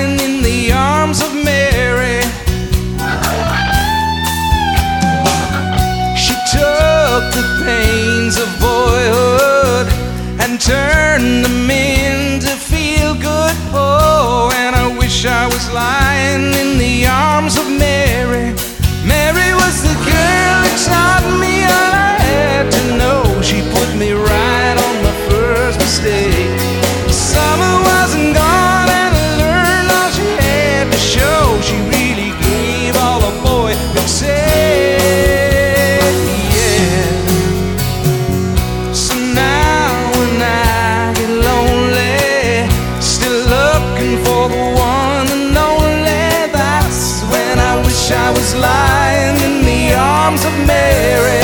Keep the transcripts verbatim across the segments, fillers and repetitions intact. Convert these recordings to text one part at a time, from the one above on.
lying in the arms of Mary. She took the pains of boyhood and turned them into feel-good. Oh, and I wish I was lying in the arms of Mary. Mary was the girl who taught me all I had to know. She put me right on my first mistake. Summer wasn't gone and I learned all she had to show. She really gave all a boy could say, yeah. So now when I get lonely, still looking for the one and only, that's when I wish I was lying in the arms of Mary.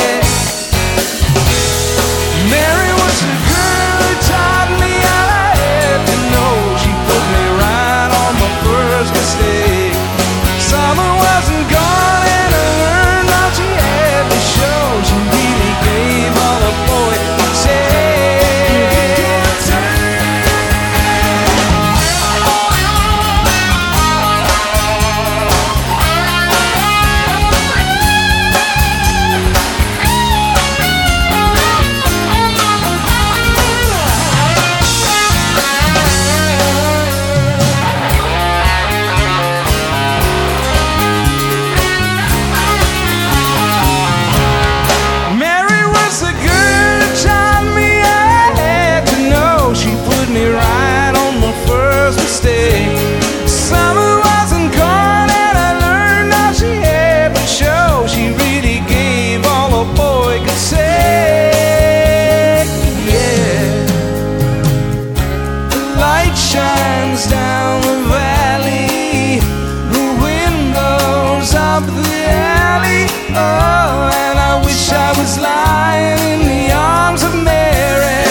Mary was the girl who taught me all I had to know. She put me right on my first mistake. Summer wasn't gone and I learned all she had to show. She really gave all a boy could take. Mary was the girl who taught me I had to know. She put me right on my first mistake. Summer wasn't gone and I learned all she had to show. She really gave all a boy could say, yeah. The light shines down the valley, the windows up the alley. Oh, and I wish I was lying in the arms of Mary.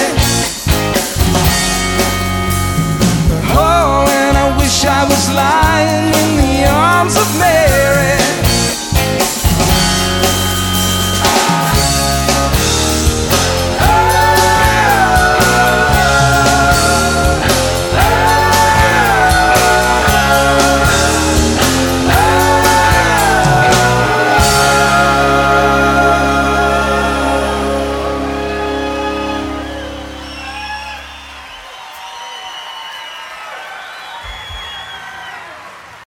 Oh, and I wish I was lying in the arms of Mary.